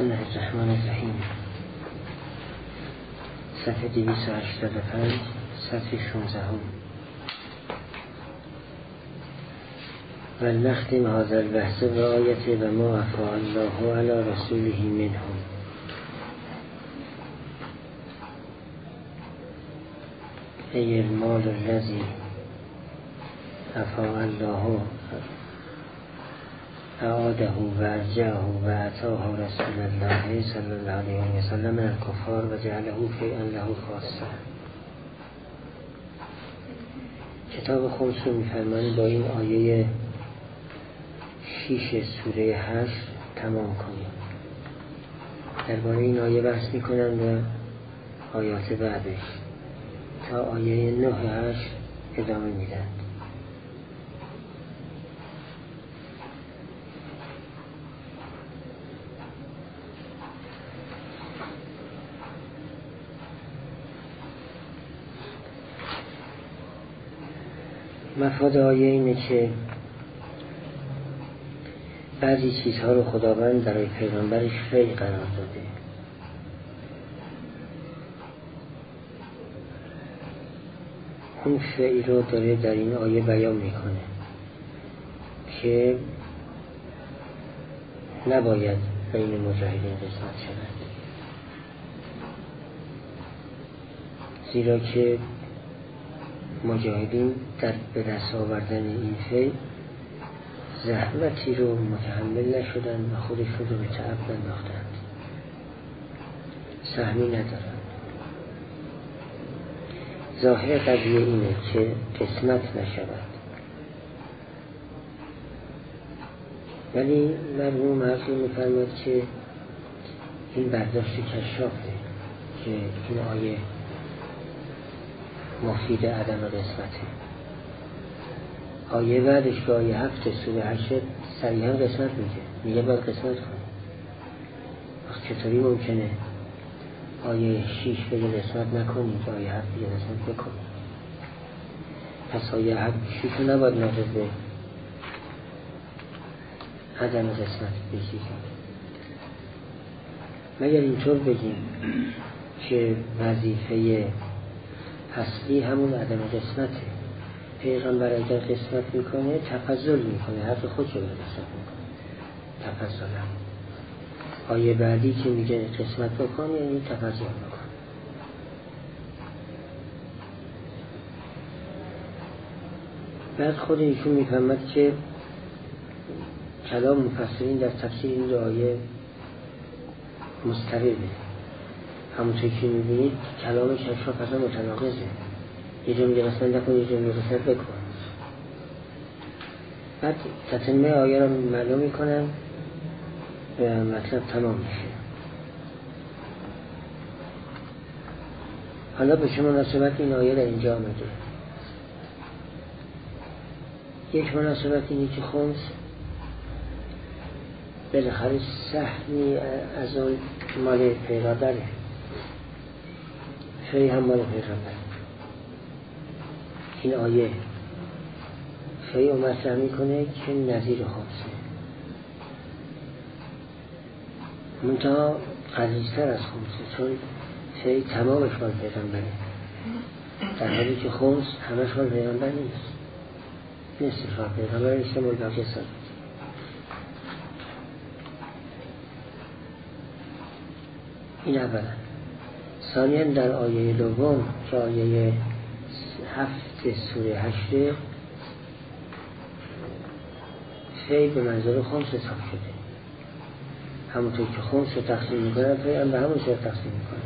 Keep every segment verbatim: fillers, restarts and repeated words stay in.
بسم الله الرحمن الرحیم. صفحه دویست و هشتاد و پنج، صفحه شانزده. و نختم هذا البحث بآیت و ما افاء الله علی رسوله منهم. ای المال الذی افاء الله اعاده و ارجعه و اعطاه رسول الله صلی الله علیه و سلم من الکفار و جعله فیئا له خاصه. کتاب خمس رو می‌فرمایند با این آیه شیش سوره هشت تمام کنیم. درباره این آیه بحث می‌کنند و آیات بعدش تا آیه نه هشت ادامه میدن. مفاد آیه اینه که بعضی چیزها رو خداوند برای پیغمبرش فی قرار داده. اون فی رو داره در این آیه بیان میکنه که نباید بین مجاهدین قسمت شود، زیرا که مجاهدین در به دست آوردن این فی زحمتی رو متحمل نشدن و خودشون رو به تعب انداختند، سهمی ندارند. ظاهر قضیه اینه که قسمت نشود، ولی مرحوم حافظ می‌فرماید که این برداشت کشافه که این آیه مفید عدم قسمته. آیه بعدش که آیه هفت سوره هشت صریحا قسمت میگه، میگه باید قسمت کنی. وقت چطوری ممکنه آیه شیش بگه قسمت نکنی که آیه هفت بگه قسمت بکنی؟ پس آیه هفت شیش رو نباید ناقض به عدم قسمت بگیریم، مگر اینطور بگیم که وظیفه اصلی همون عدم قسمته. پیغمبر اگر قسمت میکنه تفضل میکنه، حق خودشو به قسمت میکنه، تفضل هم. آیه بعدی که میگه قسمت بکن یعنی تفضل بکن. بعد خود ایشون میفهمد که کلام مفسرین در تفسیر این دو آیه مضطربه. همونطور که میبینید کلام کشاف اصلا متناقضه، یه جا میگه قسمت نکن، یه جا میگه قسمت بکن. بعد تتمه آیه را معلوم میکنن و مطلب تمام میشه. حالا به چه مناسبت این آیه در اینجا آمده؟ یک مناسبت اینه که خمس بالاخره سهمی از اون مال پیغمبره، فی هم مال پیغمبر. این آیه فی رو مطرح میکنه که نظیر خمسه، منتها غلیظتر از خمسه، چون فی تمامش مال پیغمبره، در حالی که خمس همش مال پیغمبر نیست، نصف مال پیغمبر نیست، مال باقی سال. این اولا. ثانیاً در آیه دوم که آیه هفت سوره هشت فی به منظور خمس حساب شده. همونطور که خمس رو تقسیم میکنه فی هم به همون صورت تقسیم میکنه.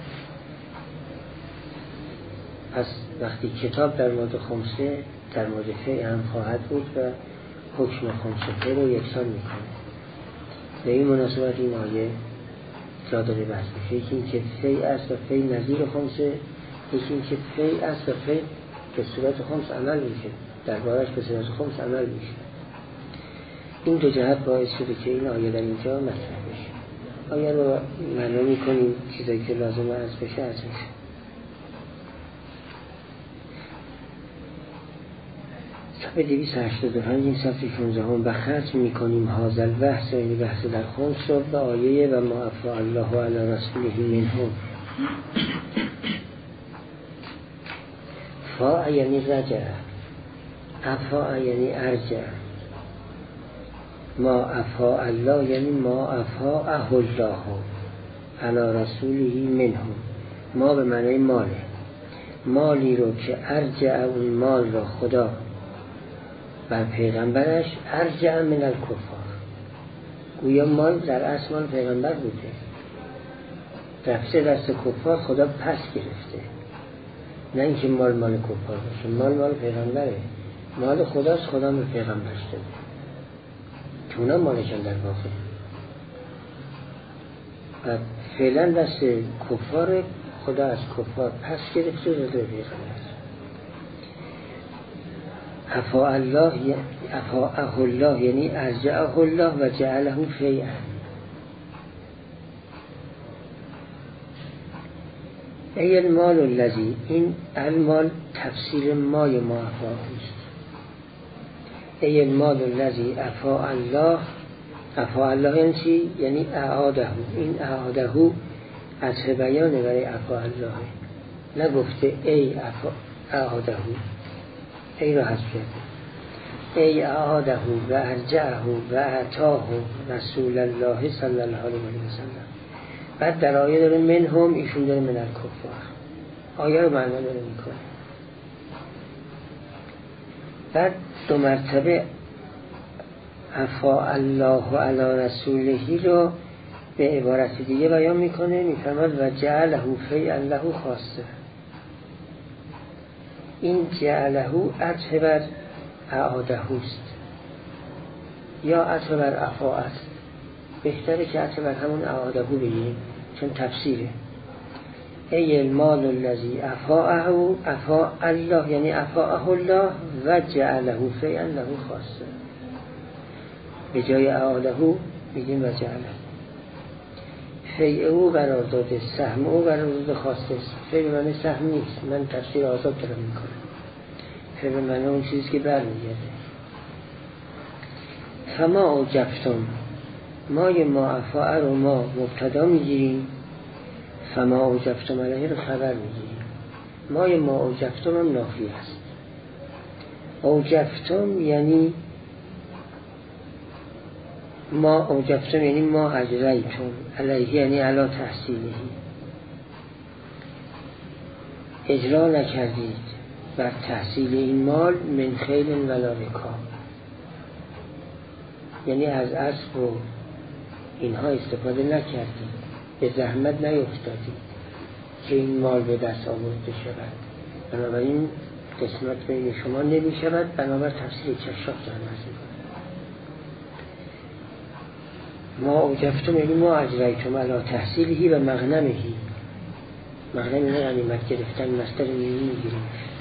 پس وقتی کتاب در مورد خمسه در مورد فی هم خواهد بود و حکم خمس فی رو یکسان میکنه. به این مناسبت این آیه جا داره بحث میشه. یکی این که فی است و فی نظیر خمسه، یکی این که فی است و فی به صورت خمس عمل میشه، دربارش به صورت خمس عمل میشه. این دو جهت باعث شده که این آیه در اینجا مطرح بشه. آیه رو معلوم میکنیم، چیزایی که لازم عرض بشه عرض میشه. صفحه دویست و هشتاد و پنج این صفحه شانزده هم و ختم میکنیم هازل بحث یعنی بحث در خمس رو به آیه و ما افاء الله علی رسوله منهم. فاء یعنی رجع، افاء یعنی ارجع، ما افاء الله یعنی ما افاءه الله علی رسوله منهم. ما به معنی ماله، مالی رو که ارجع اون مال را خدا بر پیغمبرش ارجع من الکفار، گویا مال در اصل مال پیغمبر بوده، رفته دست کفار خدا پس گرفته، نه اینکه مال مال کفار باشه، مال مال پیغمبره، مال خداست، خدا به پیغمبرش داده که اونا مالشان در واقع و فعلا دست کفار، خدا از کفار پس گرفته و داده پیغمبر. افاء الله افاءه الله یعنی ارجعه الله و جعله فیئا. ای المال الذی، این المال تفسیر مای ما افاءه است. ای المال الذی افاء الله، افاء الله یعنی چی؟ یعنی اعاده، این اعاده عطف بیانه برای افاء الله، نگفته ای افاء اعاده، ای را حذف کرده، ای اعاده و ارجعه و اعطاه رسول الله صلی الله علیه و سلم. بعد در آیه داره منهم، ایشون داره من الکفار، آیه رو معنا داره میکنه. بعد دو مرتبه افاء الله علی رسولهی رو به عبارت دیگه بیان میکنه، میفرماد و جعله فیئا له خاصه. این جعله عطف بر اعاده است یا عطف بر افاء است، بهتره که عطف بر همون اعاده بگیریم چون تفسیره. ای المال الذی افاءه، افاء الله یعنی افاءه الله و جعله فیئا له خاصه، به جای اعاده میگیم و جعله. فیع او قرار داده، سهم او قرار داده خاصه. فیع به معنی سهم نیست، من تفسیر آزاد دارم میکنم. فیع به معنی اون چیزی که برمیگرده. فما اوجفتم، مای ما افاء رو ما مبتدا میگیریم، فما اوجفتم علیه رو خبر میگیریم. مای ما اوجفتم هم نافی است. اوجفتم یعنی ما اوجفتم یعنی ما اجریتم علیه یعنی علا تحصیلهی، اجرا نکردید بر تحصیل این مال من خیل ولا رکاب، یعنی از اسب و اینها استفاده نکردید، به زحمت نیفتادید که این مال به دست آورده شود، بنابراین قسمت بین شما نمی شود، بنابر تفسیر کشاف در نزد ما اوجفتم یعنی ما اجریتم علی تحصیلهی و مغنمهی. مغنم نه یعنی مد گرفتن، مصدر میمی میگیریم.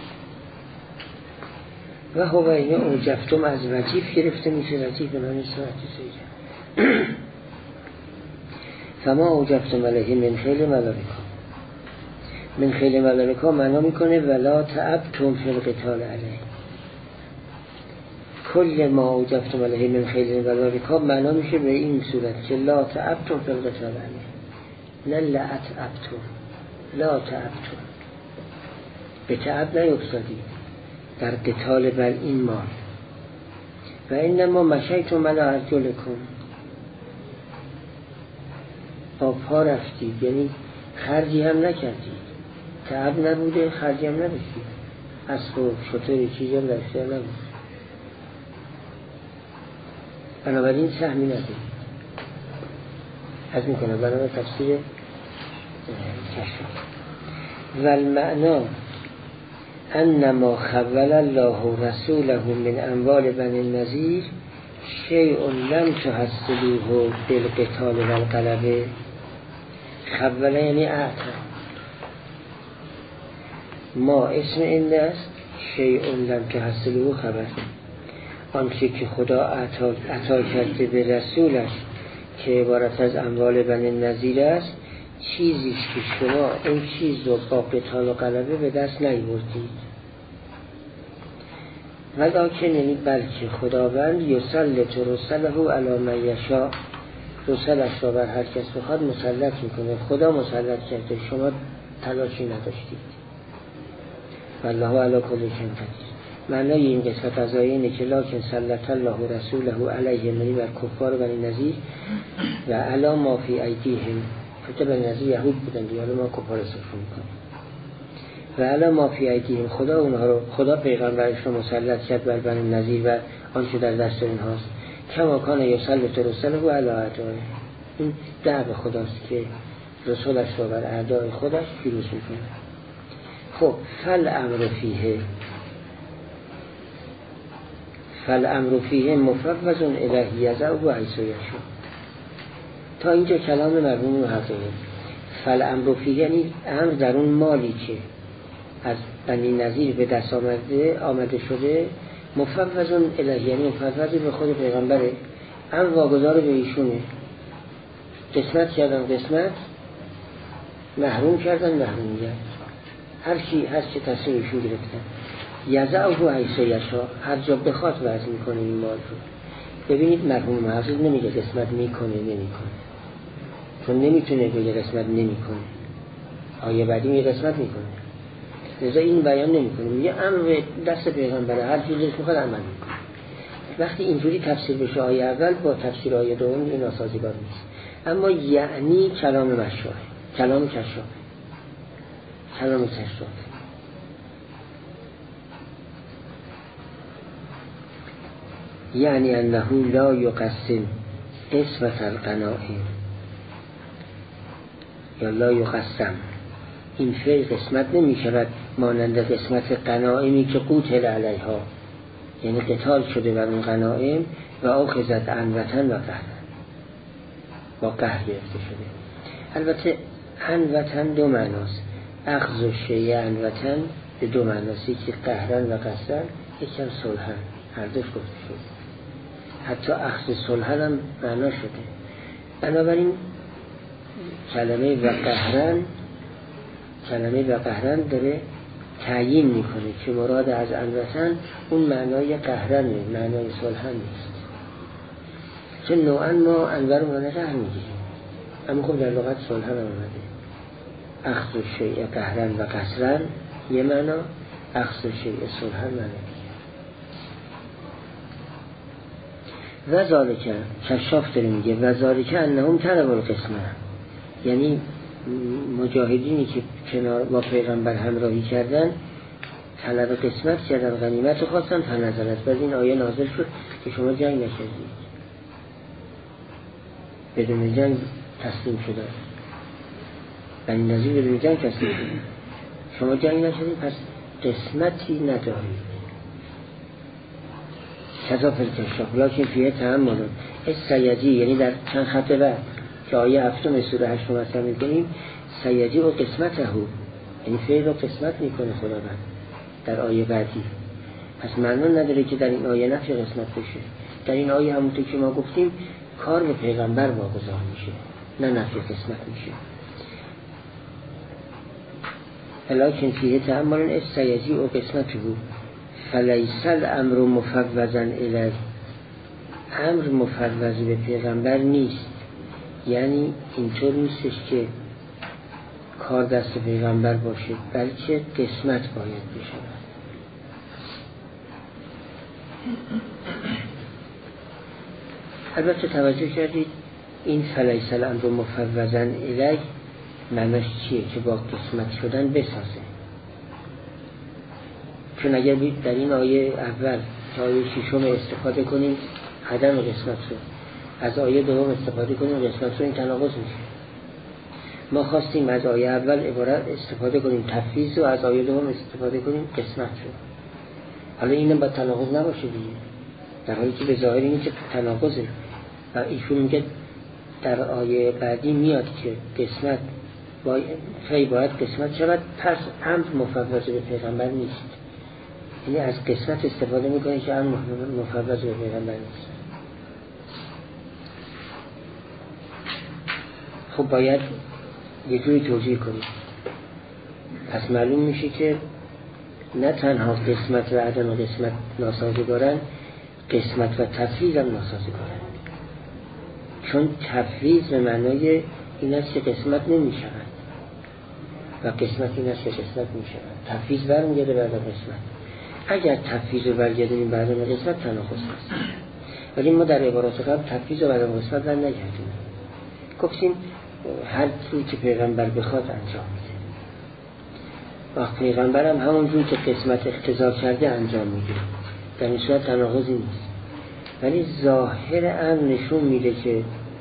و هو این اوجفتم از وجیف گرفته میشه، وجیف به معنی ساعت سیره. فما اوجفتم علیه من خیل ملارکا، من خیل ملارکا معنا میکنه ولا تعبتم فی القتال علیه. کل ما اوجفتم علیه من خیل ملارکا معنا میشه به این صورت که لا تعبتم فی القتال علیه، نه لعتعبتم، لا تعبتم، به تعب نیفتادید در قتال بر این مال. و اینما مشیتم علی ارجلکم، با پا رفتید یعنی خرجی هم نکردید، تعب نبوده، خرجی هم نرسید، اسب و شتر چیزی هم در اختیار نبود، بنابراین سهمی ندید. از میکنه بنابراین تفسیر کشف. و المعنا انما خول الله رسوله من اموال بنی النضیر شیء لم تحصلوه بالقتال والغلبه. خول یعنی اعطا، ما اسم این است، شیء لم تحصلوه خبر، آنچه که خدا عطا, عطا کرده به رسولش که عبارت از اموال بنی النضیر است، چیزیش که شما این چیز رو با قتال و غلبه به دست نیاوردید. ولکن یعنی بلکه خداوند یسلط رسله علی من یشاء، رسلش را بر هر کس بخواد مسلط میکنه. خدا مسلط کرده، شما تلاشی نداشتید. والله علی کل شیء قدیر. معنای این قسمت از آیه اینه که لکن سلط الله رسوله علیه من بر کفار بنی نضیر و علی ما فی ایدیهم. کفار بنی نضیر یهود بودن دیگه، حالا ما کفار استفاده میکنیم. و علی ما فی ایدیهم، خدا اونها رو، خدا پیغمبرش رو مسلط کرد بر بنی نضیر و آنچه در دست اونهاست. کما کان یسلط رسله علی اعدائه. این دعو خداست که رسولش رو بر اعدای خودش پیروز میکنه. خب فالامر فیه، فالامر فیه مفوض الیه یضعه حیث یشاء. تا اینجا کلام مرحوم محققین. فالامر فیه یعنی امر در اون مالی که از بنی نضیر به دست آمده آمده شده، مفوض الیه یعنی مفوض به خود پیغمبره، امر واگذار به ایشونه. قسمت کردن قسمت، محروم کردن محرومیت، هر چی هر چی تصمیمشون گرفتن. یضعه حیث یشاء، هر جا بخواد وضع میکنه این مال رو. ببینید مرحوم محقق نمیگه قسمت میکنه نمیکنه، چون نمیتونه بگه قسمت نمیکنه. آیه بعدی میگه قسمت میکنه، لذا این بیان نمیکنه. میگه امر دست پیغمبره، هر چیزی که میخواد عمل میکنه. وقتی اینجوری تفسیر بشه آیه اول با تفسیر آیه دوم این ناسازگار نیست. اما یعنی کلام مشروع، کلام کشاف، کلام کشاف. یعنی انه لا یقسم اسمت الغنائم، یا لا یقسم، این فعل قسمت نمی شود مانند قسمت غنائمی که قتل علیها، یعنی قتال شده بر اون غنائم و اخذت عنوتن و قهرن، با قهر گرفته شده. البته عنوتن دو معناست، اخذ و شیء عنوتن به دو معناست، که قهرن و قصرن، یکم صلحن، هر دوش گفته شده. حتی اخذ صلحن هم معنا شده. بنابراین کلمه و قهرن، کلمه و قهرن داره تعیین میکنه که مراد از عنوتن اون معنای قهرنه، معنای صلحن نیست. چون نوعا ما انور معنی قهر میگیریم، اما خب در لغت صلحن هم آمده. اخذ شیء قهرن و قصرن یه معنا، اخذ شیء صلحن معنی. و ذالک، کشاف داره میگه و ذالک انهم طلب القسمه، یعنی مجاهدینی که کنار با پیغمبر همراهی کردن طلب قسمت کردن، غنیمت رو خواستن، فنزلت، بعد این آیه نازل شد که شما جنگ نکردید، بدون جنگ تسلیم شدن. بنی نضیر بدون جنگ تسلیم شدن، شما جنگ نکردید، پس قسمتی ندارید. کذا فلکشاف لیکن فیه تحمل السیدی، یعنی در چند خط بعد که آیه هفتم سوره هشتم مطرح می‌کنیم، سیدی و قسمته، یعنی فعل رو قسمت میکنه خداوند در آیه بعدی. پس معنی نداره که در این آیه نفی قسمت بشه. در این آیه همونطور که ما گفتیم کار به پیغمبر واگذار میشه، نه نفی قسمت میشه. لیکن فیه تحمل السیدی و قسمته فلیس الامر مفوضا الیه، امر مفوض به پیغمبر نیست، یعنی اینطور نیستش که کار دست پیغمبر باشه، بلکه قسمت باید بشه. البته توجه کردید این فلیس الامر مفوضا الیه معنیش چیه؟ که با قسمت شدن بسازه. چون اگر در این آیه اول تا آیه ششم استفاده کنیم عدم قسمت رو، از آیه دوم استفاده کنیم قسمت رو، این تناقض میشه. ما خواستیم از آیه اول عبارت استفاده کنیم تفویض و از آیه دوم استفاده کنیم قسمت رو. حالا اینم با تناقض نباشه دیگه، در حالی که به ظاهر اینه که تناقضه. و ایشون میگه در آیه بعدی میاد که قسمت باید خیلی باید قسمت شود، پس امر مفوض به پیغمبر نیست. یعنی از قسمت استفاده میکنه که امر مفوض به پیغمبر نیست. خب باید یه جوری توجیه کنیم. پس معلوم میشه که نه تنها قسمت و عدم قسمت ناسازگارن، قسمت و تفویض هم ناسازگارن. چون تفویض به معنای این است که قسمت نمی شود و قسمت این است که قسمت می شود. تفویض برمیگرده بعد قسمت. اگر تفویض رو برگردیم بعد قسمت تناقض است. ولی ما در عبارات قبل تفویض و بعد قسمت بر نگردیم. گفتیم هر چیزی که پیغمبر بخواد انجام میده. وقت پیغمبر هم همون جور که قسمت اقتضا کرده انجام میده. در این صورت تناقضی نیست. ولی ظاهر امر نشون میده که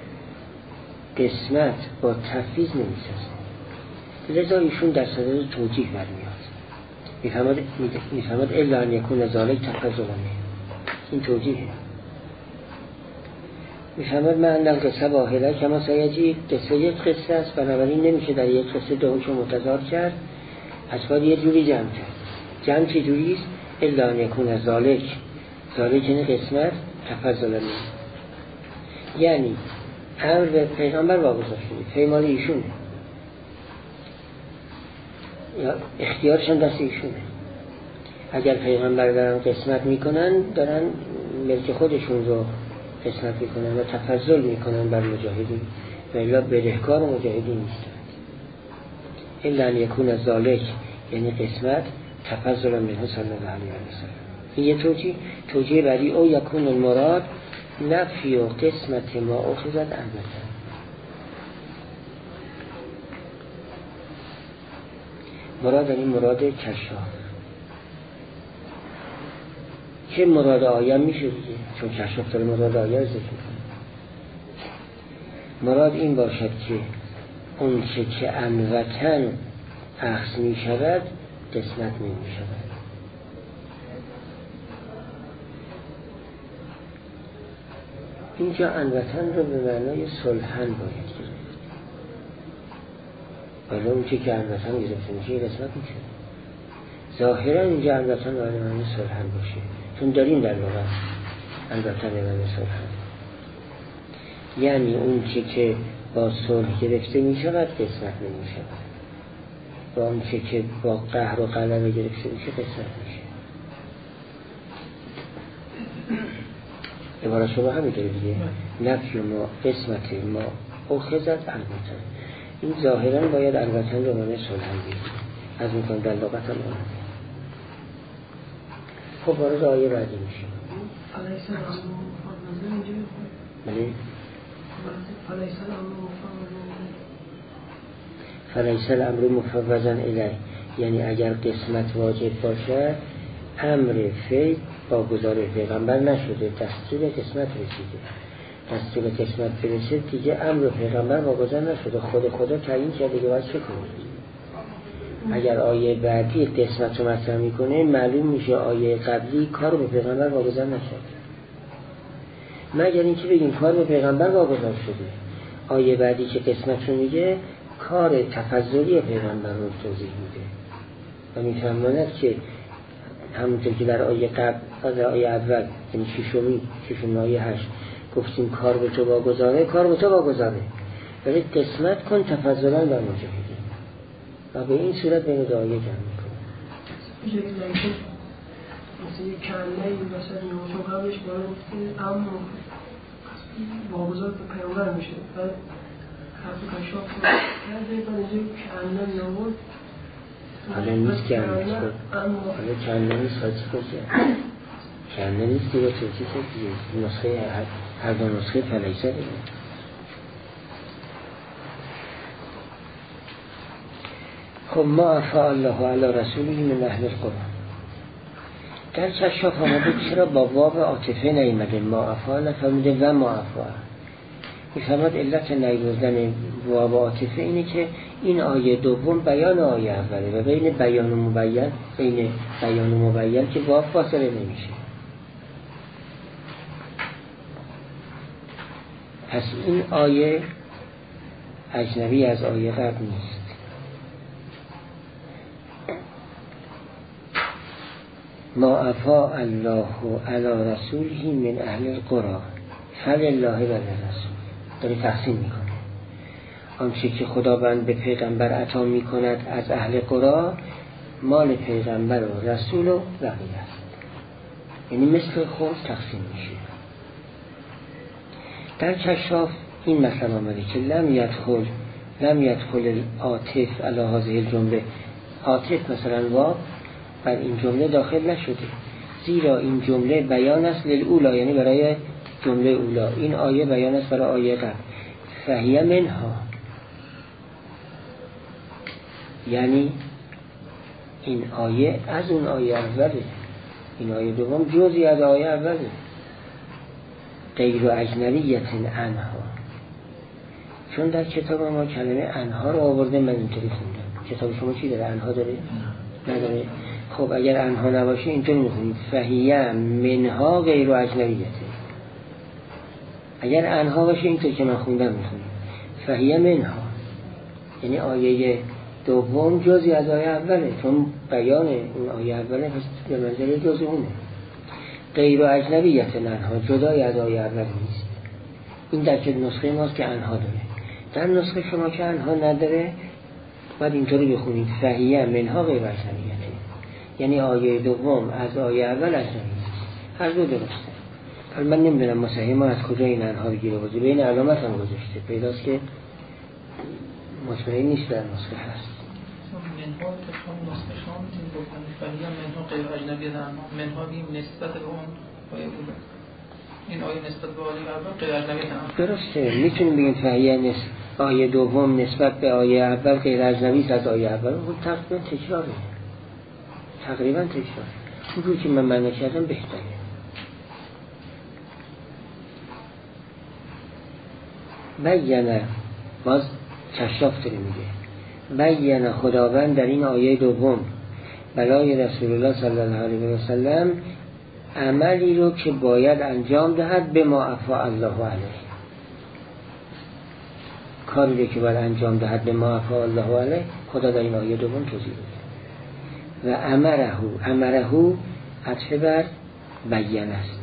قسمت با تفویض نمیسازه. لذا ایشون در صدر توجیه برمیاد. میفهمد میفهمد الا ان یکون ذالک تفضلانه. این توجیهه. میفهمد من در قصه واحده کما سیجی، قصه یک قصه است، بنابراین نمیشه در یک قصه دو حکم متضاد کرد، از باید یه جوری جمع کرد. جمع چه جوری است؟ الا ان یکون ذالک، ذالک یعنی قسمت تفضلانه، یعنی امر به پیغمبر واگذار شده، پیمان ایشونه یا اختیارشان دست ایشونه. اگر پیغمبر دارن قسمت میکنن دارن ملک خودشون رو قسمت میکنن و تفضل میکنن بر مجاهدین و الا بدهکار مجاهدین نیستن. الا ان یکون ذالک یعنی قسمت تفضل منه صلی الله علیه و سلم. این یه توجیه. توجیه بعدی او یکون المراد نفی و قسمت ما اخذت البته. مراد این مراد کشاف که مراد آیه میشه دیگه، چون کشاف داره مراد آیه رو ذکر میکنه. مراد این باشد که اون چه که انوتن اخذ میشود قسمت نمیشود. اینجا انوتن رو به معنای صلحن باید گرفت، ولی اون چه که انوتن گرفته میشه قسمت میشه. ظاهرا اینجا انوتن باید به معنای صلحن باشه، چون داریم در واقع انوتن به معنای صلحن، یعنی اون چه که با صلح گرفته میشود قسمت نمیشود و اون چه که با قهر و غلبه گرفته میشه قسمت میشه. عبارت شما همین داره دیگه، نفی ما قسمت ما اخذت البته. این ظاهرا باید البته رو معنی صلحن بگیریم، از میکنم در لغت هم آمده. خب وارد آیه بعدی میشیم. بله فلیس الامر مفوضا الیه، یعنی اگر قسمت واجب باشه امر فعل با گزار پیغمبر نشده، دستور قسمت رسیده. دستور قسمت رسید دیگه امر پیغمبر با گزار نشده، خود خدا تعیین کرده که باید چه کنید. اگر آیه بعدی قسمت رو مطرح میکنه معلوم میشه آیه قبلی کار به پیغمبر با گزار نشده، مگر اینکه بگیم کار به پیغمبر با گزار شده. آیه بعدی که قسمت رو میگه کار تفضلی پیغمبر رو توضیح میده و میفهماند که همونطور که در آیه قبل در آیه اول یعنی ششمی ششمی آیه هشت گفتیم کار به تو واگذاره، کار به تو واگذاره، ولی قسمت کن تفضلا بر مجاهدین و به این صورت بین دو آیه جمع میکنه. مثل یک کنده این وسط نمازون قبلش باید گفتیم اما واگذار به پیامبر میشه، بعد حرف کشاف کرده بعد اینجا کنده نماز حالا نیست که هم نیست کن حالا کنده نیست ها چی کشه کنده نیست دیگه چه چی که نسخه هر دو نسخه فلیسه دیگه. خب ما عفا الله علی رسولی من اهل القرآن. در کشاف آمده چرا با واو عاطفه نیامده؟ ما عفا نفهمیده و ما عفا. میفهمد علت نیاوردن واو عاطفه اینه که این آیه دوم بیان آیه اوله و بین بیان و مبین بین بیان و مبین که واو فاصله نمیشه. پس این آیه اجنبی از آیه قبل نیست. ما عفا الله علی رسوله من اهل القرى فلله وللرسول. داره تقسیم میکنه آنچه که خداوند به پیغمبر عطا میکند از اهل قرى مال پیغمبر و رسول و بقیه است، یعنی مثل خود تقسیم میشه. در کشاف این مثلا آمده که لم یدخل لم یدخل العاطف علی هذه الجمله، عاطف مثلا واو بر این جمله داخل نشده، زیرا این جمله بیان است للأولی، یعنی برای جمله اولا. این آیه بیان است برای آیه قبل. فهیه منها، یعنی این آیه از اون آیه اوله، این آیه دوم جزئی از آیه اوله. غیر اجنبیت عنها، چون در کتاب ما کلمه عنها رو آورده، من اینطوری خوندم. کتاب شما چی داره؟ عنها داره؟ نداره. خب اگر عنها نباشه اینطوری میخونید فهیه منها غیر اجنبیت. اگر عنها باشه اینطور که من خوندم میخونید فهیه منها، یعنی آیه دوم جزئی از آیه اوله، چون بیان این آیه اوله پس به منزله جزء اونه. غیر اجنبیت عنها، جدای از آیه اول نیست. این در که نسخه ماست که عنها داره. در نسخه شما که عنها نداره باید اینطوری بخونید فهیه منها غیر اجنبیت، یعنی آیه دوم از آیه اول اجنبی نیست. هر دو درسته. حالا من نمیدونم مصحح ما از کجا این عنها بگیره بازی، بین علامت هم گذاشته، پیداست که مطمئن نیست در نسخه هست. منها که چون نسخه شما میتونید بکنید فهیه منها غیر اجنبیت عنها، منها بیم نسبت به اون آیه بوده، این آیه نسبت به آیه اول غیر اجنبیت عنها. درسته، میتونیم بگیم فهیه نسبت آیه دوم نسبت به آیه اول غیر اجنبی از آیه اول. خب تقریبا تکراره، تقریبا تکرار. اون رو که من معنی کردم بهتره. بیانه، باز کشاف داره میگه، بیانه خداوند در این آیه دوم برای رسول الله صلی الله علیه و سلم عملی رو که باید انجام دهد به ما عفا الله علیه، کاری رو که باید انجام دهد به ما عفا الله علیه خدا در این آیه دوم توضیح داده. و امره، امره عطف بر بیان است،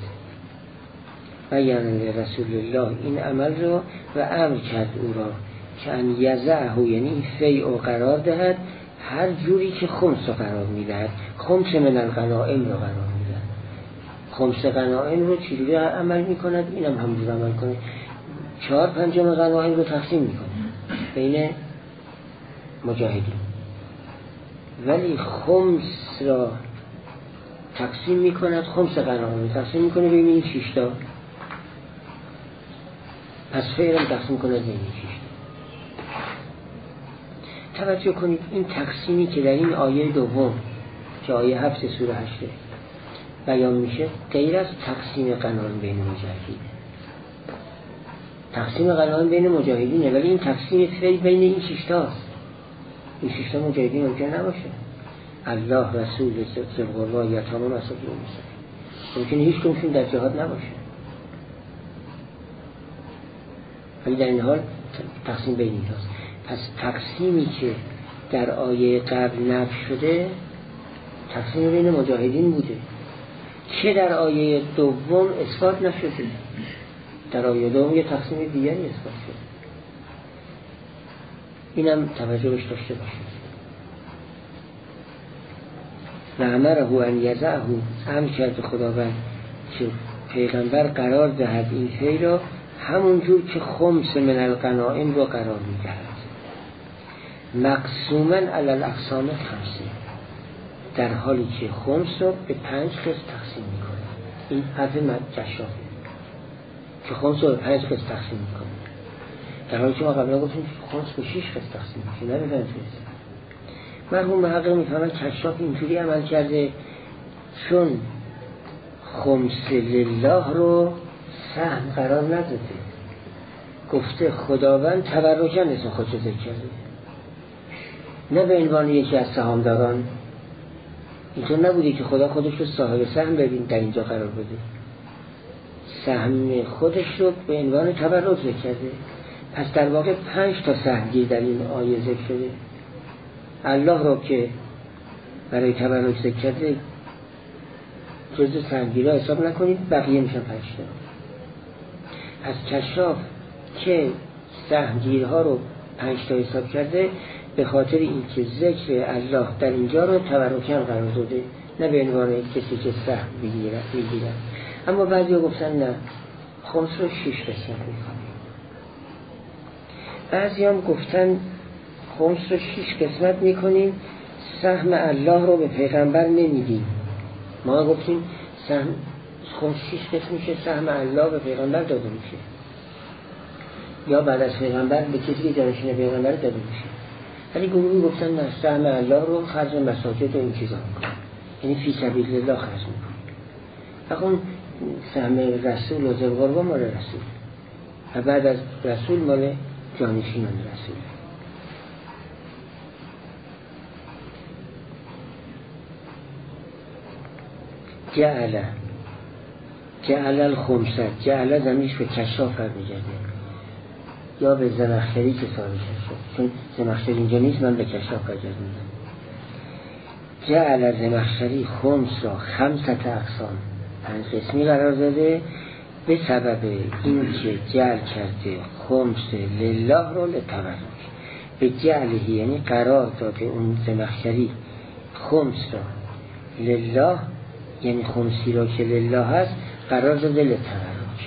بیان رسول الله این عمل رو و امر کرد او را که ان یزعه، یعنی این فیء قرار دهد هر جوری که خمس رو قرار میدهد. خمس من الغنائم رو قرار میدهد. خمس غنائم رو چجوری عمل میکند؟ اینم هم همجور عمل کنه. چهار پنجم غنائم رو تقسیم میکنه بین مجاهدین، ولی خمس را تقسیم میکند، خمس غنائم رو تقسیم میکنه بین این شیشتا، پس فعلا تقسیم کنه بین این شیشتا. توجه کنید این تقسیمی که در این آیه دوم که آیه هفت سوره هشته بیان میشه غیر از تقسیم غنایم بین مجاهدین. تقسیم غنایم بین مجاهدینه، ولی این تقسیم فعل بین این شیشتاست. این شیشتا مجاهدین ممکن نباشه. الله، رسول، ذوالقربا، یتامى، مساکین، ممکنه هیچ کنشون در جهاد نباشه، ولی در این حال تقسیم بین این هاست. پس تقسیمی که در آیه قبل نفی شده تقسیم بین مجاهدین بوده که در آیه دوم اثبات نشده. در آیه دوم یه تقسیم دیگری اثبات شده. اینم توجه بهش داشته باشید. و امره ان یزعه، امر کرد خداوند که پیغمبر قرار دهد این فعل را همون جور که خمس من الغنائم رو قرار می‌دهد، مقسوما علی الاقسام خمسه، در حالی که خمس رو به پنج قسم تقسیم می‌کنه. این حرف کشافه که خمس رو به پنج قسم تقسیم می‌کنه، در حالی که ما قبلا گفتیم خمس به شش قسم تقسیم میشه، نه به پنج قسم. مرحوم محقق میفهمن کشاف اینجوری عمل کرده چون خمس لله رو سهم قرار نداده، گفته خداوند تبرکاً اسم خودش ذکر کرده، نه به عنوان یکی از سهامداران. اینطور نبوده که خدا خودش رو صاحب سهم ببین در اینجا قرار بده، سهم خودش رو به عنوان تبرک ذکر کرده. پس در واقع پنج تا سهمگیر در این آیه ذکر شده. الله رو که برای تبرک ذکر کرده جزء سهمگیرها حساب نکنید، بقیه میشن پنج تا. پس کشاف که سهمگیرها رو پنج تا حساب کرده به خاطر اینکه ذکر الله در اینجا رو تبرکاً قرار داده، نه به عنوان کسی که سهم میگیرن. اما بعضی ها گفتن نه، خمس رو شش قسمت میکنیم. بعضی هم گفتن خمس رو شش قسمت میکنیم، سهم الله رو به پیغمبر نمیدیم. ما گفتیم سهم خمس شش قسم میشه، سهم الله به پیغمبر داده میشه، یا بعد از پیغمبر به کسی که جانشین پیغمبر داده میشه. ولی گروهی گفتن نه، سهم الله رو خرج مساجد و این چیزا میکنه، یعنی فی سبیل الله خرج میکنه. اون سهم رسول و ذی القربی مال رسول و بعد از رسول مال جانشینان رسول. جعل جعل الخمسه، جعل زمینش به کشاف برمیگرده یا به زمخشری که صاحب کشاف، چون زمخشری اینجا نیست، من به کشاف برگردم. جعل زمخشری خمس را خمسه اقسام، پنج قسمی قرار داده به سبب اینکه جعل کرده خمس لله رو لتبرک. به جعلهی یعنی قرار داده اون زمخشری خمس را لله، یعنی خمسی را که لله هست قرار داده لتبرک.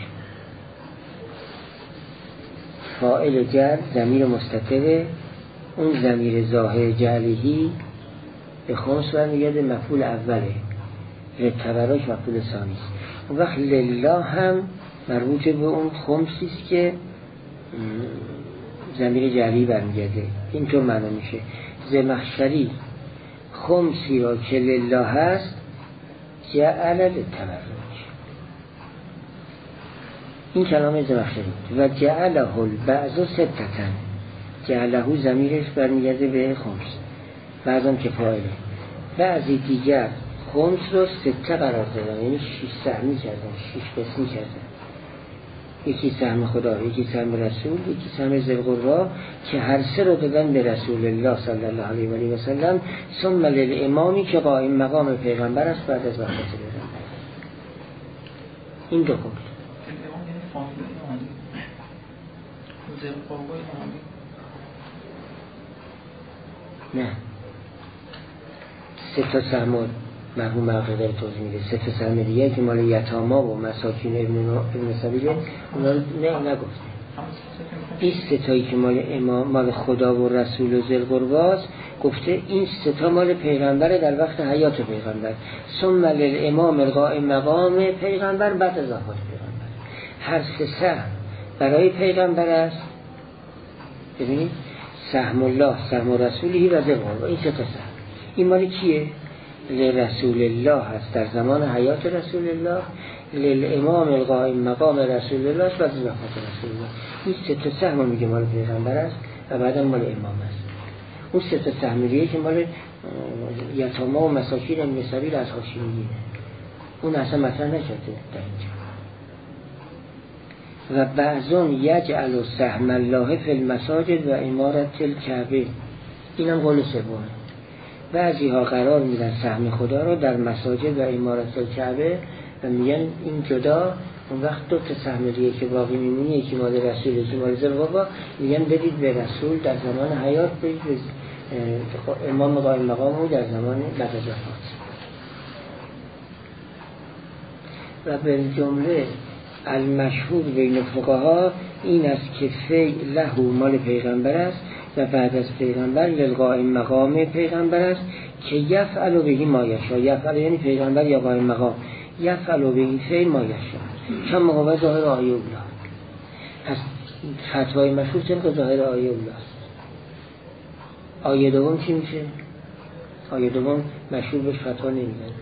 فاعل جعل ضمیر مستتره، اون ضمیر ظاهر جعلهی به خمس برمیگرده، مفعول اوله، لتبرک مفعول ثانی است. اون وقت لله هم مربوط به اون خمسی است که ضمیر جعلی برمیگرده. اینطور معنا میشه زمخشری خمسی را که لله هست جعل لتبرک. این کلام زمخشری. و جعله البعض ستتن، جعله ضمیرش برمیگرده به خمس، بعضم که فاعله. بعضی دیگر خمس رو سته قرار دادن، یعنی شش سهمی کردن، شش قسمی کردن. یکی سهم خدا، یکی سهم رسول، یکی سهم ذی القربی، که هر سه رو دادن به رسول الله صلی الله علیه و آله و سلم. ثم للامامی که قائم مقام پیغمبر است بعد از وفات پیغمبر. این دو خمس. نه، سه تا سهم مرحوم عقیده توضیح میده، سه تا سهم دیگه که مال یتاما و مساکین ابن ابن سبیل اونا نه نگفته. این سه تایی که مال امام مال خدا و رسول و ذی القربی گفته این سه تا مال پیغمبر در وقت حیات پیغمبر. ثم للامام القائم مقام پیغمبر بعد از وفات پیغمبر. هر سه سهم برای پیغمبر است. ببینید سهم الله، سهم رسولی و ذی القربی، این سه تا سهم این مال کیه؟ لرسول الله هست در زمان حیات رسول الله، للامام القائم مقام رسول الله است بعد از وفات رسول الله. این سه تا سهم میگه مال پیغمبر است و بعدا مال امام است. اون سه تا سهمیه که مال یتاما و مساکین ابن سبیل از هاشمیه، اون اصلا مطرح نشده در اینجا. و بعضون یجعل سهم الله فی المساجد و امارت الکعبه، اینم قول سومه. بعضی ها قرار میدن سهم خدا رو در مساجد و امارت الکعبه و میگن این جدا، اون وقت دو تا سهم دیگه که باقی میمونه، یکی مال رسول یکی مال ذی القربی، میگن بدید به رسول در زمان حیات، بدید به امام قائم مقام رو در زمان بعد از وفات. و به جمله المشهور بین فقها این است که فی له مال پیغمبر است و بعد از پیغمبر للقائم مقام پیغمبر است که یفعل بهی ما یشاء. یفعل یعنی پیغمبر یا قائم مقام، یفعل بهی فی ما یشاء، چون مقابل ظاهر آیه الله. پس فتوای مشهور طبق ظاهر آیه الله است. آیه دوم چی میشه؟ آیه دوم مشهور بهش فتوا نمیدن،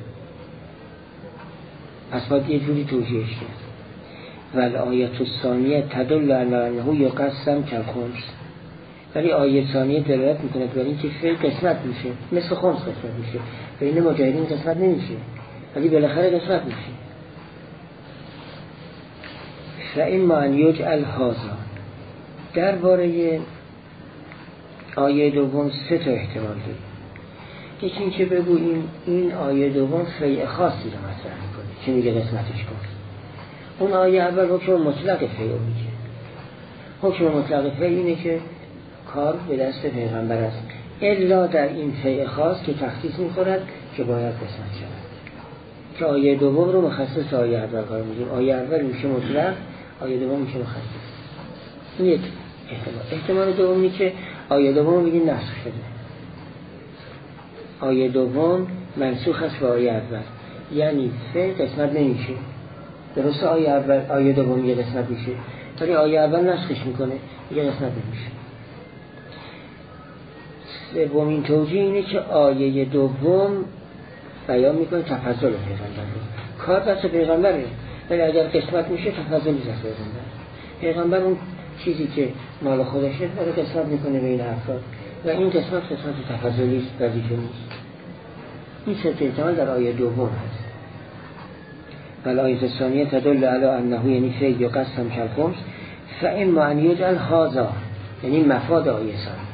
پس باید یه جوری توجیهش کرد. ول آیت الثانیه تدل علی انه یقسم کالخمس، ولی آیه ثانیه دلالت میکنه بر اینکه فعل قسمت میشه، مثل خمس قسمت میشه. بین مجاهدین قسمت نمیشه ولی بالاخره قسمت میشه. فاما ان یجعل هذا، درباره آیه دوم سه تا احتمال داره. یکی این که بگو این این آیه دوم فیء خاصی رو مطرح میکنه که میگه قسمتش کن. اون آیه اول حکم مطلق فیء میگه. حکم مطلق فیء اینه که کار به دست پیغمبر است، الا در این فیء خاص که تخصیص می‌خورد که باید قسمت شود، که آیه دوم رو مخصص آیه اول قرار میدیم. آیه اول میشه مطلق، آیه دوم میشه مخصص. این یک احتمال. احتمال دومی که آیه دوم میگیم نسخ شده، آیه دوم منسوخ است به آیه اول، یعنی فیء قسمت نمیشه. درسته آیه اول آیه دوم یه قسمت میشه، ولی آیه اول نسخش میکنه، یه قسمت نمیشه. سومین توجیه اینه که آیه دوم بیان میکنه تفضل پیغمبر رو، کار دست پیغمبره، ولی اگر قسمت میشه تفضل دست پیغمبر. پیغمبر اون چیزی که مال خودشه داره قسمت میکنه بین افراد و این قسمت قسمت تفضلی است، وظیفه نیست. این سه احتمال در آیه دوم هست. ولی آیه ثانیه تدل علی انه یعنی فی یقسم کالخمس فاما ان یجعل هذا، یعنی مفاد آیه ثانیه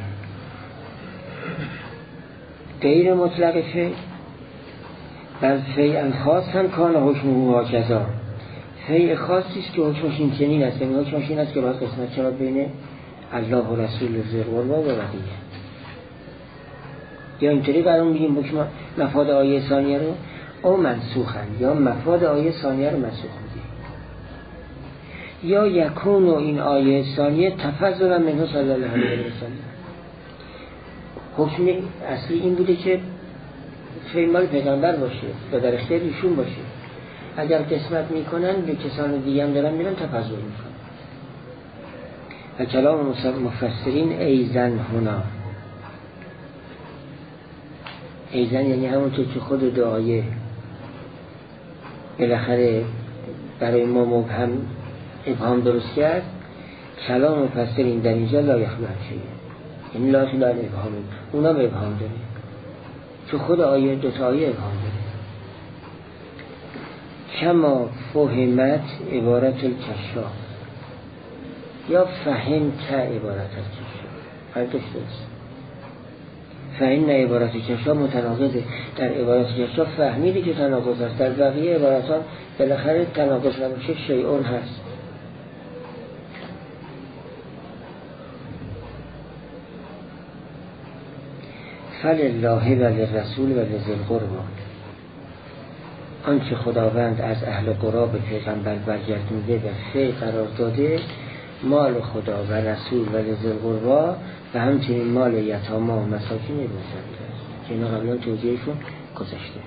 غیر مطلق فی بل فی الخاص هم کان حکمه هکذا، فی خاصی است که حکمش این چنین است، یعنی حکمش این است که باید قسمت شود بین الله و رسول ذی القربی و بقیه. یا اینطوری برام میگیم حکم مفاد آیه ثانیه رو او منسوخن، یا مفاد آیه ثانیه رو منسوخ میگیم، یا یکون و این آیه ثانیه تفضل منه صلی الله علیه و سلم. حکم اصلی این بوده که فی مال پیغمبر باشه و در اختیار ایشون باشه، اگر قسمت میکنن به کسان دیگه هم دارن میرن تفضل میکنن. و کلام مفسرین ایزن هنا، ایزن یعنی همونطور که خود دعایه بالاخره برای ما مبهم ابهام درست کرد، کلام مفسرین در اینجا لا یخلو شیء، یعنی لا یخلو ابهام، اونا به ابهام داره، چون خود آیه دو تا آیه ابهام داره. کما فهمت عبارت الکشاف یا فهمت عبارت الکشاف، هر دوش درست. فهمت عبارت الکشاف متناقضه، در عبارت الکشاف فهمیدی که تناقض است، در بقیه عبارتان بالاخره تناقض نباشه شیئون هست. فلله و للرسول و لذی القربی، آنچه خداوند از اهل قرا به پیغمبر برگردونده و فی قرار داده، مال خدا و رسول و لذی القربی و همچنین مال یتامی و مساکین بزرگ است که اینا قبلا توضیحشون گذشته.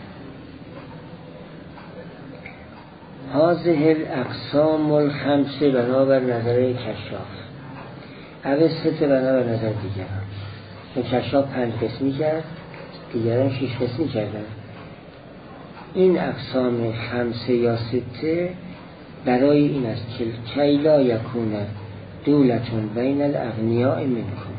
هذه الاقسام الخمسه بنابر نظر کشاف، اول سه بنابر نظر دیگران. کشاف پنج قسمی کرد، دیگران شش قسمی کردن. این اقسام خمسه یا سته برای این است که کی لا یکون دولتون بین الاغنیاء منکم،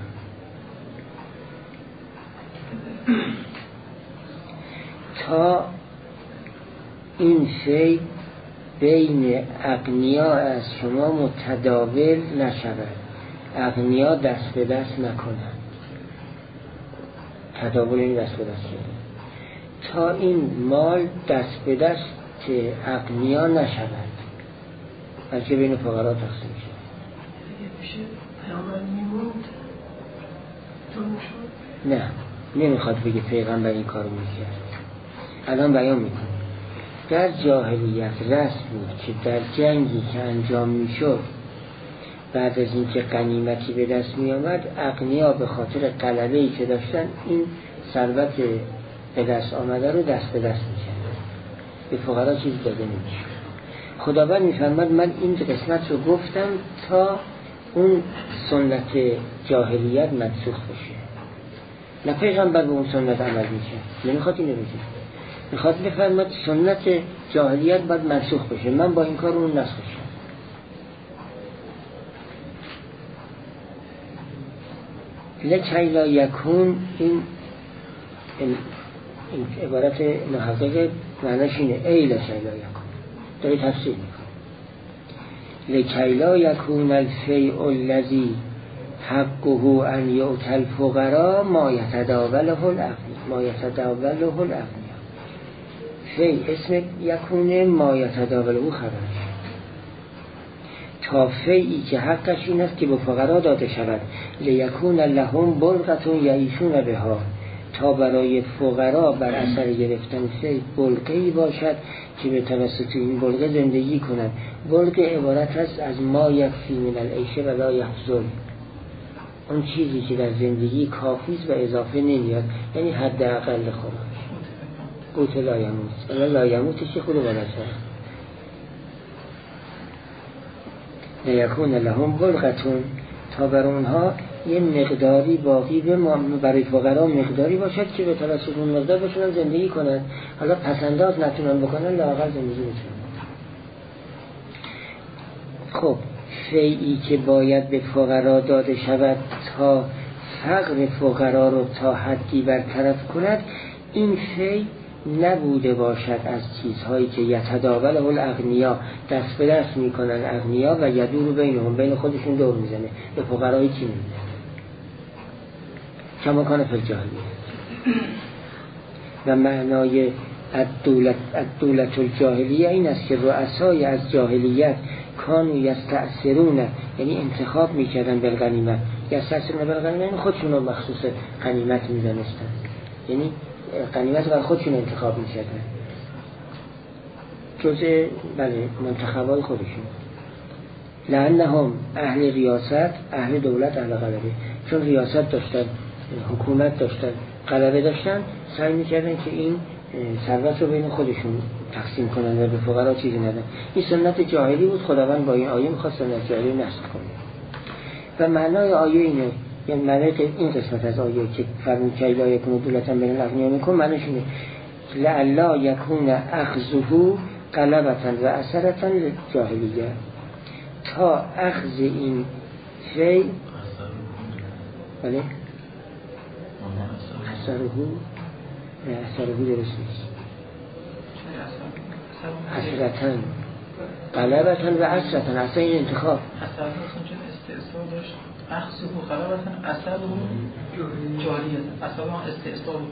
تا این فی بین اغنیا از شما متداول نشود، اغنیا دست به دست نکنند، تداول این دست به دست شده، تا این مال دست به دست اغنیا نشود بلکه بین فقرا تقسیم شد. نه، نمیخواد بگه پیغمبر این کارو میکرد، الان بیان میکنه. در جاهلیت رسم بود که در جنگی که انجام میشد بعد از اینکه غنیمتی به دست می آمد، اغنیا به خاطر غلبه‌ای که داشتن این ثروت به دست آمده رو دست به دست می‌کردن، به فقرا چیزی داده نمی‌شد. خداوند می‌فرماد من این قسمت رو گفتم تا اون سنت جاهلیت منسوخ بشه. نه پیغمبر به اون سنت عمل می‌کرد، نمی‌خواد اینو بگه، می‌خواد بفرماد سنت جاهلیت باید منسوخ بشه، من با این کار اون نسخ شدم. لکی لا یکون، این این عبارت محقق معناش اینه، ای لکی لا یکون، داره تفسیر میکنه. لکی لا یکون الفیء الذی حقه ان یؤتی الفقراء ما یتداوله الاغنیاء، ما یتداوله الاغنیاء. فی اسم یکونه، ما یتداوله خبرش، تا فیعی که حقش این است که به فقرا داده شود، لیکون لهم بلغة یعیشون بها، تا برای فقرا بر اثر گرفتن فی بلغه‌ای باشد که به توسط این بلغه زندگی کنند. بلغه عبارت است از ما یکفی من العیشه و لا یحصل، اون چیزی که در زندگی کافی است و اضافه نمیاد، یعنی حداقل خوراک. قوت لا یموت، الا لا یموتش خود بالاتر. لیکون لهم بلغتون، تا بر اونها یه مقداری باقی به برای فقرا مقداری باشد که به توسط اون مقدار بتونن زندگی کنن. حالا پسنداز نتونن بکنن، لااقل زندگی بتونن. خب فیعی که باید به فقرا داده شود تا فقر فقرا رو تا حدی برطرف کند، این فی نبوده باشد از چیزهایی که یتداوله الاغنیا، دست به دست میکنن اغنیا و یدور بینهم، بین خودشون دور میزنه، به فقرای چی میده کما کان فی الجاهلیه. و معنای الدولت الدولت الجاهلیه این است که رؤسای از جاهلیت کانو یستأثرون، یعنی انتخاب میکردن بالغنیمت، یستأثرون بالغنیمت یعنی خودشون رو مخصوص غنیمت میدانستن، یعنی غنیمت بر خودشون انتخاب میکردن، جزء بله منتخبای خودشون. لعنهم اهل ریاست، اهل دولت، اهل غلبه، چون ریاست داشتن، حکومت داشتن، غلبه داشتن، سعی میکردن که این ثروت رو بین خودشون تقسیم کنن و به فقرا چیزی ندن. این سنت جاهلی بود، خداوند با این آیه میخواست سنت جاهلی نسخ کنه. و معنای آیه اینه، یعنی معنای این قسمت از آیه که فرمود که لا یکون دولتا بین الاغنیا منکم، معنیش اینه لعلا یکون اخذه غلبة و اثرة للجاهلیه، تا اخذ این فی بله اثره نه اثره درست نیست، اثرة غلبة و اثرة، اصلا این انتخاب اثر استئصال داشت، اخذه غلبة اثره جاریه، اثر ما استئصال.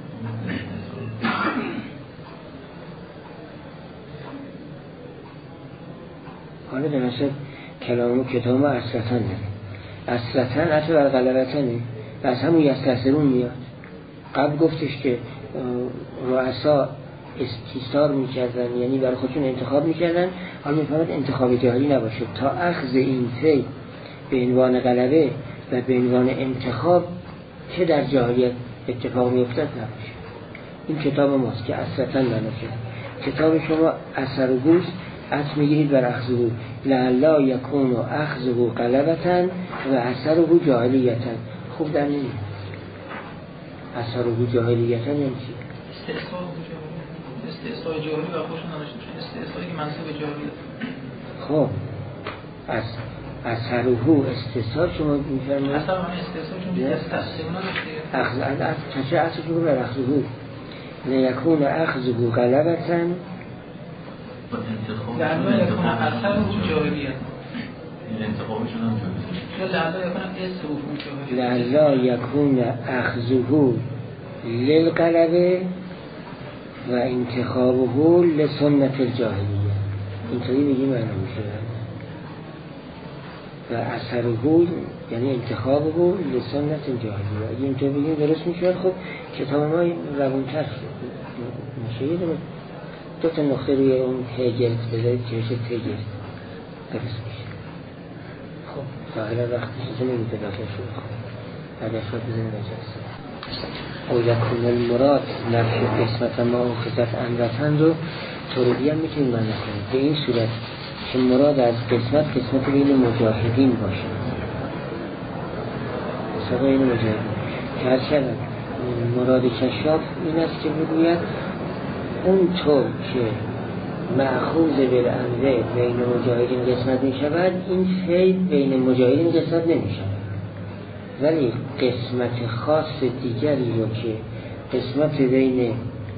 حالا در اصل کلام و کتاب ما اثرتن داره، اثرتن اثر بر غلبتنه و از همون یستأثرون میاد. قبل گفتش که رؤسا استیثار میکردن، یعنی برای خودشون انتخاب میکردن، حالا میفهمد انتخاب جاهلی نباشه، تا اخذ این فی به عنوان غلبه و به عنوان انتخاب که در جاهلیت اتفاق میافتد نباشه. این کتاب ماست که اثرتن نباشه. کتاب شما اثر و گوست عطف میگیرید بر اخذه، لعلا یکون اخذه غلبة و اثره جاهلیتا. خوب در نمید اثره جاهلیتا یعنی چی؟ استئصال جاهلی، استئصال جاهلی و خوشون نداشتن، استئصالی که منصوب جاهلیه. خب از اثره استئصال شما میفرمایید اثر همه استئصال چون دیگه استثمار نداشته، اخذ از چه اصل شما بر اخذه لیکون اخذه غلبة لعلا یکون اثر جاهلیه، انتخابشون هم جاهلیه، لعلا یکون اخذه للغلبه و انتخابه لسنت الجاهلیه. اینطوری میگیم معنی میشه. و اثره یعنی انتخابه لسنت الجاهلیه. اگه اینطور بگیم درست میشه. خب کتاب ما روانتر میشه. یه دو تا نقطه روی اون هگل بذارید که میشه تگل درست میشه. خب ظاهرا وقتی چیزی نمیده داخل شده. خب بعد افراد بزنید نجاست او یکون المراد نفش قسمت ما و خطت امرتن رو طوری هم میتونیم معنی کنیم به این صورت که مراد از قسمت قسمت بین مجاهدین باشه. مثلا این مجاهدین که هر شد مراد کشاف این است که بگوید اون طور که مأخوذ بالعنوه بین مجاهدین قسمت می شود، این فید بین مجاهدین قسمت نمی شود، ولی قسمت خاص دیگری رو که قسمت بین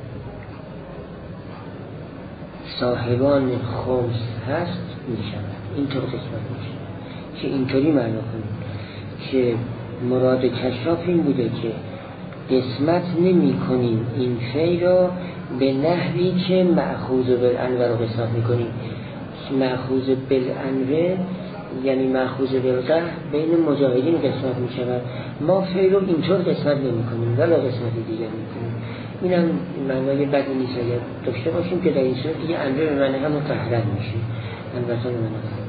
صاحبان خمس هست می شود. این طور قسمت می شود که اینطوری معنی کنیم که مراد کشاف این بوده که قسمت نمی کنیم این فی را به نحوی که مأخوذ بالعنوه رو قسمت میکنیم. مأخوذ بالعنوه یعنی مأخوذ بالقهر بین مجاهدین قسمت می شود. ما فعل رو اینطور قسمت نمی کنیم ولی قسمت دیگر می کنیم. این هم معنای بدی نیست اگر داشته باشیم که در این صورت دیگه امر به معنی هم قهرن میشه. البته من